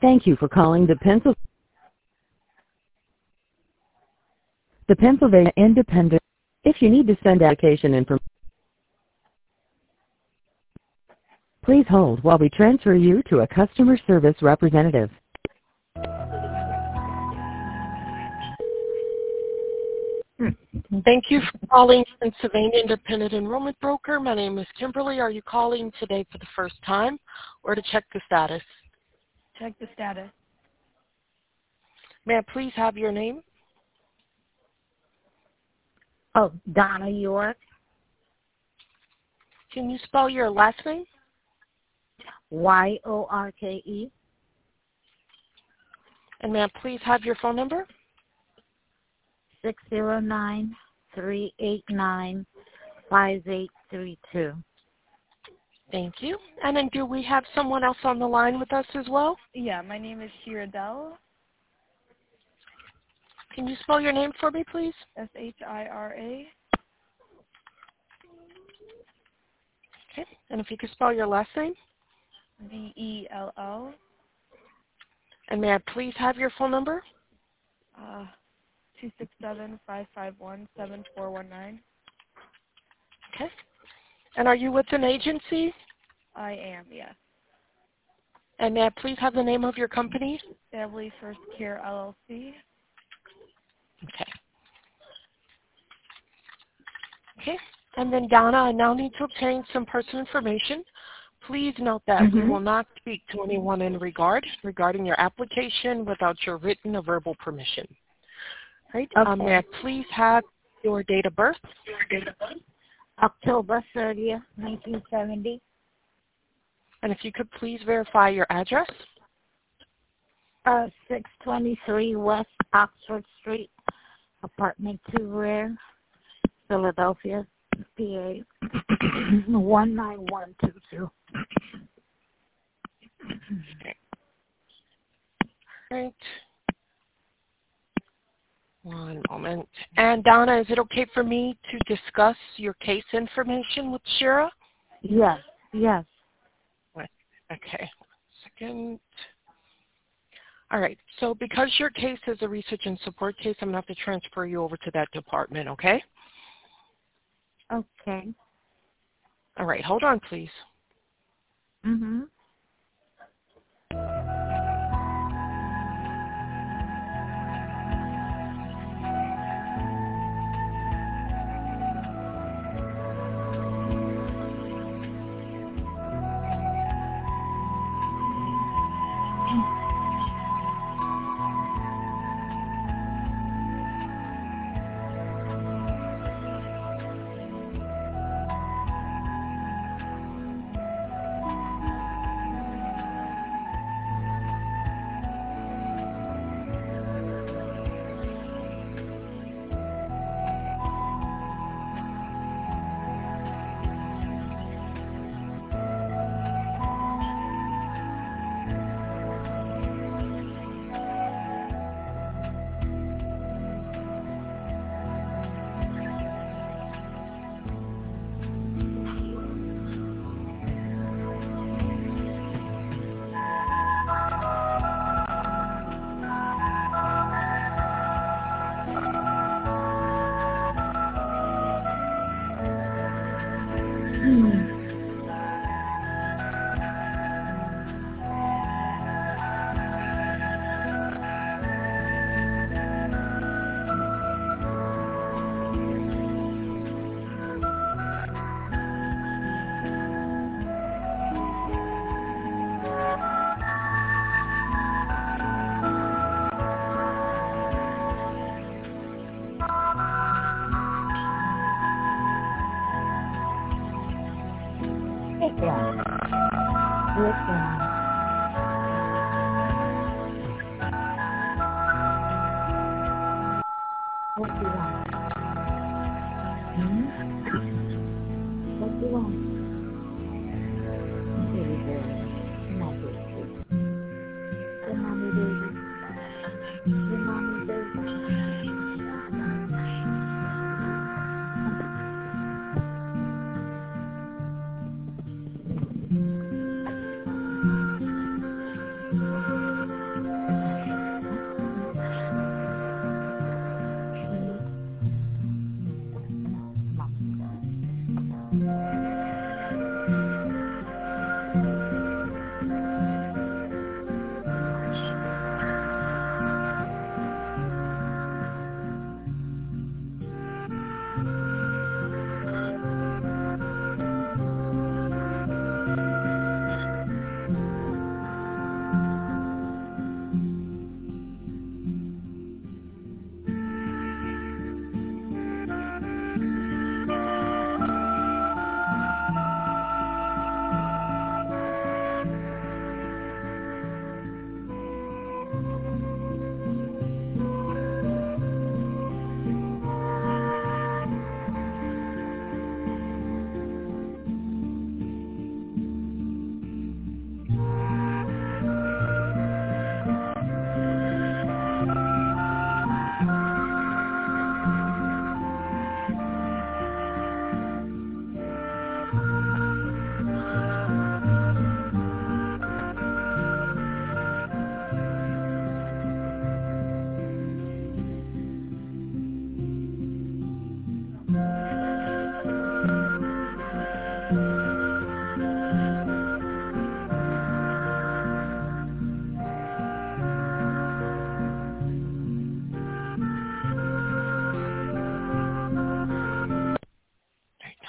Thank you for calling the Pennsylvania Independent. If you need to send application information, please hold while we transfer you to a customer service representative. Thank you for calling Pennsylvania Independent Enrollment Broker. My name is Kimberly. Are you calling today for the first time or to check the status? Check the status. May I please have your name? Oh, Donna York. Can you spell your last name? Yorke. And may I please have your phone number? 609-389-5832. Thank you. And then do we have someone else on the line with us as well? Yeah, my name is Shira Dell. Can you spell your name for me, please? Shira. Okay. And if you could spell your last name? Dell. And may I please have your phone number? 267-551-7419. Okay. And are you with an agency? I am, yes. And may I please have the name of your company? Family First Care LLC. Okay. Okay. And then Donna, I now need to obtain some personal information. Please note that we will not speak to anyone regarding your application without your written or verbal permission. Right? Okay. May I please have your date of birth? October 30th, 1970. And if you could please verify your address? 623 West Oxford Street, apartment 2 Rare, Philadelphia, PA 19122. Right. One moment. And Donna, is it okay for me to discuss your case information with Shira? Yes, yes. Okay. 1 second. All right. So because your case is a research and support case, I'm going to have to transfer you over to that department, okay? Okay. All right. Hold on, please. Mm-hmm. What do you want? What do you want? Baby girl. Come on, baby. Come mommy, baby. Come mommy, baby.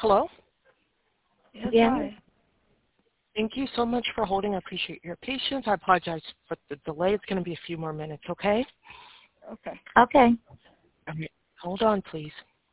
Hello? Yes, Yeah. hi. Thank you so much for holding. I appreciate your patience. I apologize for the delay. It's going to be a few more minutes, okay? Okay. Okay. All right. Hold on, please.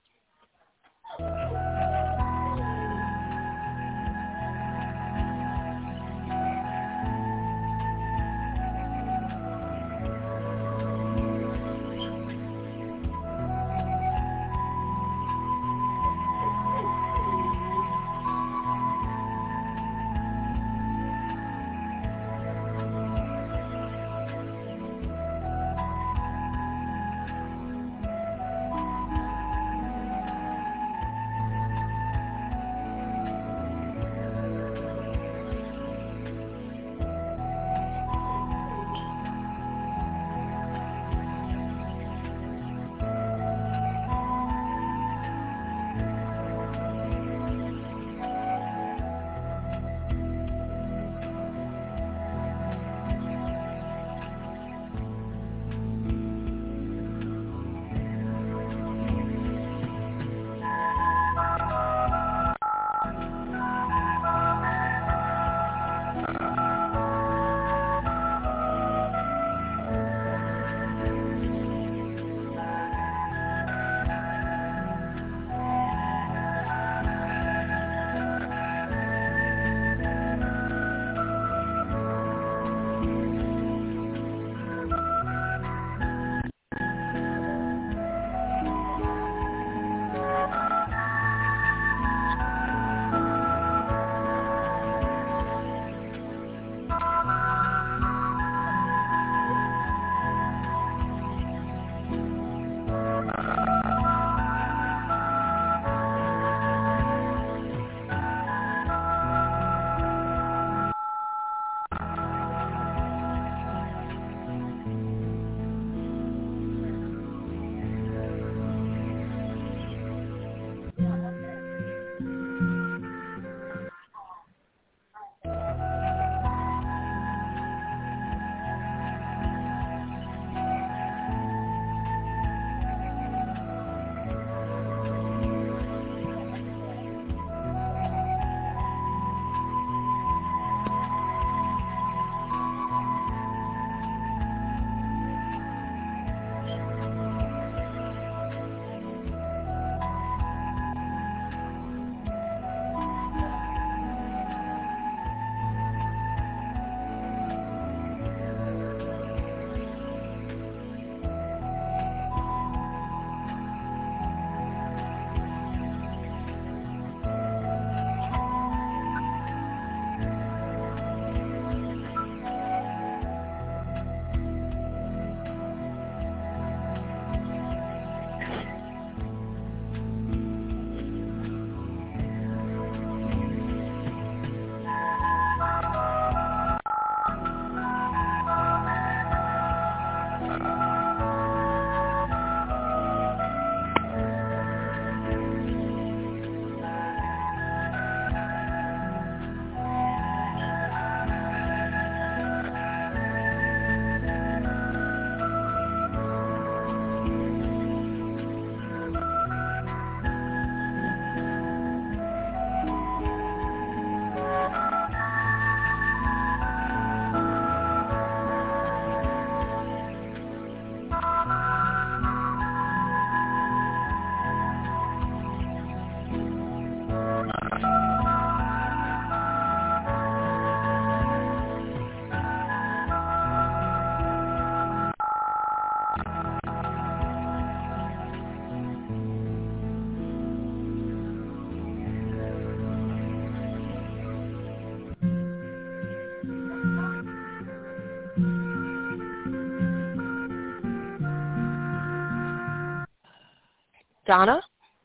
Donna?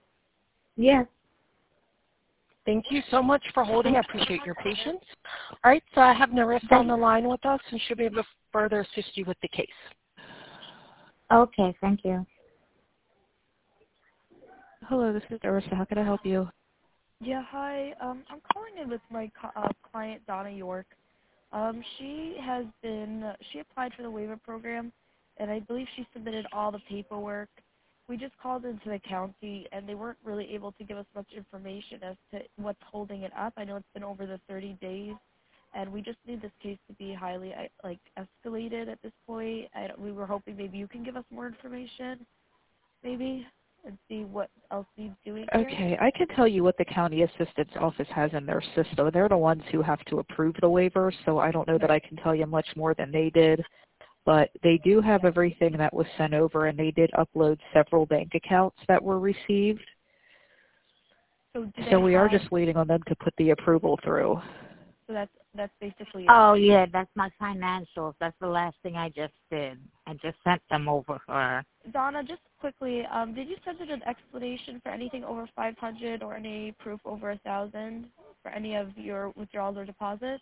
Yes. Thank you so much for holding. I appreciate your patience. All right, so I have Narissa on the line with us, and she'll be able to further assist you with the case. Okay, thank you. Hello, this is Narissa. How can I help you? Yeah, hi. I'm calling in with my client, Donna York. She applied for the waiver program, and I believe she submitted all the paperwork. We just called into the county, and they weren't really able to give us much information as to what's holding it up. I know it's been over the 30 days, and we just need this case to be highly escalated at this point. We were hoping maybe you can give us more information, maybe, and see what else needs doing here. Okay, I can tell you what the county assistant's office has in their system. They're the ones who have to approve the waiver, so I don't know that I can tell you much more than they did. But they do have everything that was sent over, and they did upload several bank accounts that were received. So we are just waiting on them to put the approval through. So that's basically it. Oh, yeah, that's my financials. That's the last thing I just did. I just sent them over for her. Donna, just quickly, did you send in an explanation for anything over 500 or any proof over 1,000 for any of your withdrawals or deposits?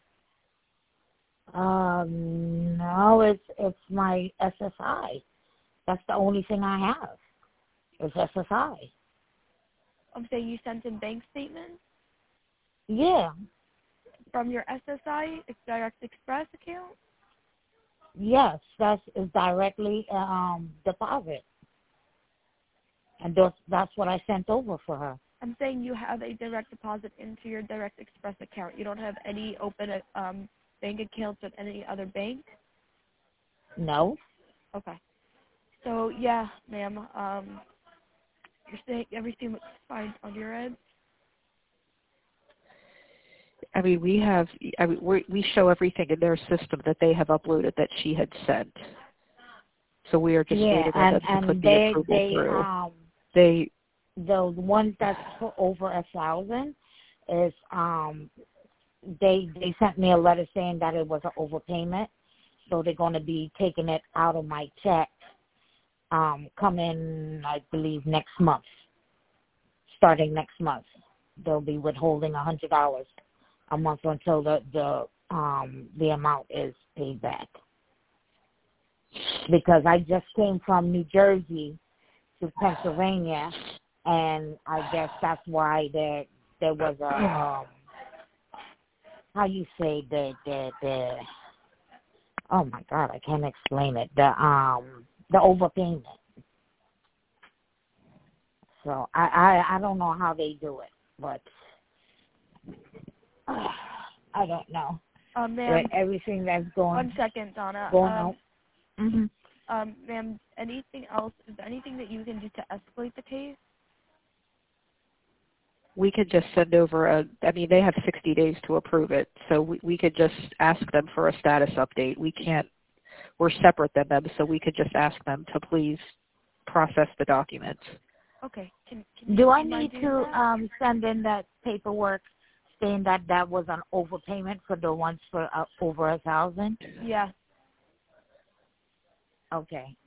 No, it's my SSI. That's the only thing I have. It's SSI. I'm saying you sent in bank statements? Yeah. From your SSI, Direct Express account? Yes, that's directly deposit. And that's what I sent over for her. I'm saying you have a direct deposit into your Direct Express account. You don't have any open bank accounts at any other bank? No. Okay. So, yeah, ma'am, you're saying everything looks fine on your end? I mean, we show everything in their system that they have uploaded that she had sent. So we are just waiting on them to put the approval through. The ones that's over 1,000 is they sent me a letter saying that it was an overpayment, so they're going to be taking it out of my check coming, I believe, next month. Starting next month, they'll be withholding $100 a month until the amount is paid back. Because I just came from New Jersey to Pennsylvania, and I guess that's why there was a how you say the oh my God, I can't explain it, the overpayment. So I don't know how they do it, but I don't know. Ma'am, with everything that's going. 1 second, Donna. Ma'am, anything else? Is there anything that you can do to escalate the case? We could just send over they have 60 days to approve it, so we could just ask them for a status update. We're separate than them, so we could just ask them to please process the documents. Okay. Do I need to send in that paperwork saying that was an overpayment for the ones for over 1,000? Yeah. Okay.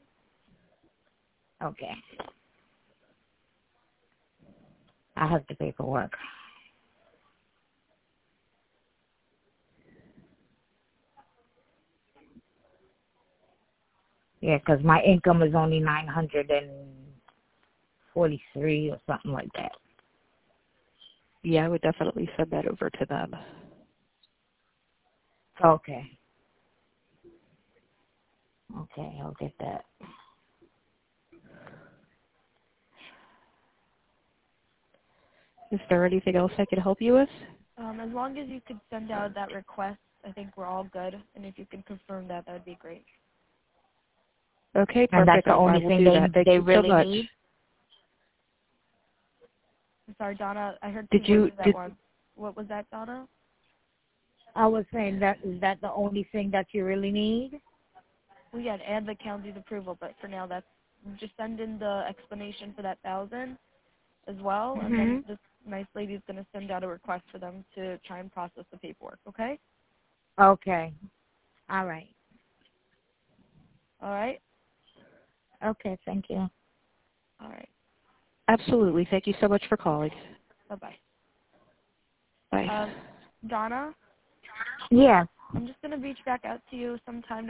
I have the paperwork. Yeah, because my income is only 943 or something like that. Yeah, I would definitely send that over to them. Okay, I'll get that. Is there anything else I can help you with? As long as you could send out that request, I think we're all good. And if you can confirm that, that would be great. Okay, perfect. And that's the only thing they really need? I'm sorry, Donna. I heard one. What was that, Donna? I was saying is that the only thing that you really need? Well, yeah, and the county's approval, but for now, that's just send in the explanation for that 1,000 as well, and then this nice lady is going to send out a request for them to try and process the paperwork. Okay? Okay. All right. All right. Okay. Thank you. All right. Absolutely. Thank you so much for calling. Bye-bye. Bye. Donna? Yes. I'm just going to reach back out to you sometime